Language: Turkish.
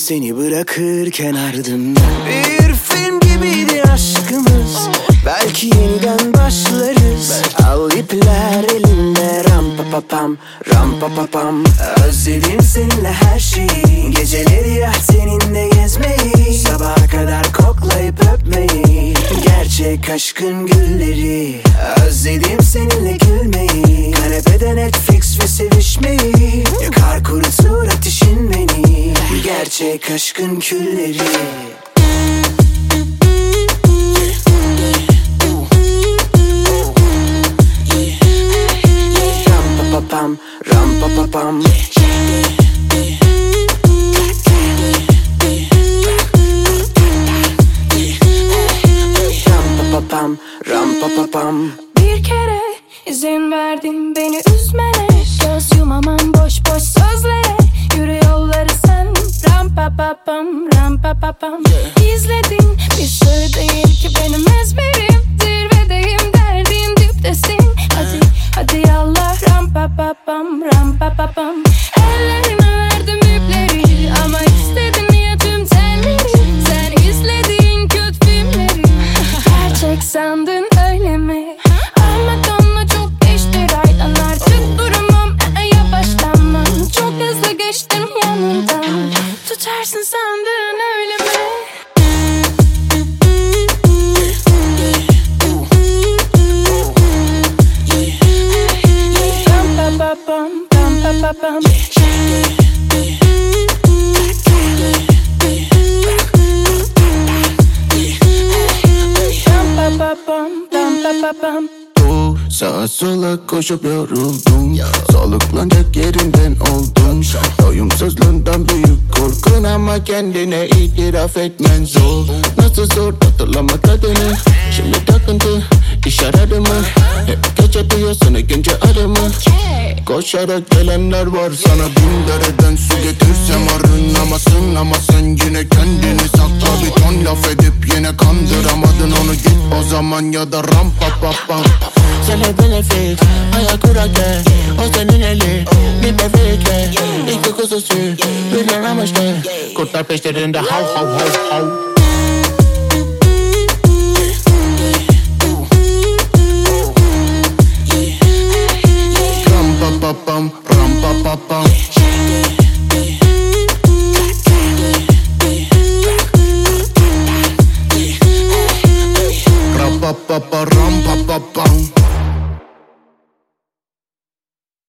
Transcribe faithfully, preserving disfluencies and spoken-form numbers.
seni bırakırken ardımdan. Bir film gibiydi aşkımız, belki yeniden başlarız. Al ipler elinde, ram pa pa pam, ram pa pa pam. Özledim seninle her şeyi, geceleri yat seninle gezmeyi, sabaha kadar koklayıp öpmeyi, gerçek aşkın gülleri. Özledim seninle gülmeyi, kanepede Netflix ve sevişmeyi, yakar kurutur ateşin beni, gerçek aşkın külleri. Pam, ram pa pa pam. Ram pa pa pam, ram pa pa pam. Bir kere izin verdin beni üzmene, göz yumamam boş boş sözlere, yürü yolları sen, ram pa pa pam, ram pa pa pam. İzledin bir sır değil ki benim ezberim, zirvedeyim derdin diptesin, hadi hadi yallah, ram pa pa pam, ram pa pa pam. Ellerime verdim ipleri ama istedin ya tüm telleri, sen izlediğin kötü filmleri gerçek sandın öyle mi? Anlatanla çok geçti raydan, artık duramam, e, yavaşlanmam, çok hızlı geçtim yanından, tutarsın sandın öyle mi? Pam pam pam pam pam. Bu sağa sola koşup yoruldum, soluklanacak yerinden oldum. Doyumsuzluğundan büyük korkun ama kendine itiraf etmen zor. Nasıl zor hatırlamak adını, şimdi takıntı iş aradı mı? Hep gece duyuyorsun ikinci adımı. Koşarak gelenler var, sana bin dereden su getirsem arınamazsın. Ama sen yine kendini sakla, bir ton laf edip yine kandıramadın onu, git o zaman ya da ram pa pa pam. Sana benefit, ayak kurake, o senin eli, bir bebekle, iki kuzusu, birden amaçlı, kurtlar peşlerinde hav hav hav hav. Ram pa pa pam, ram pa pa pam. Ram pa pa pa, ram pa pa pam.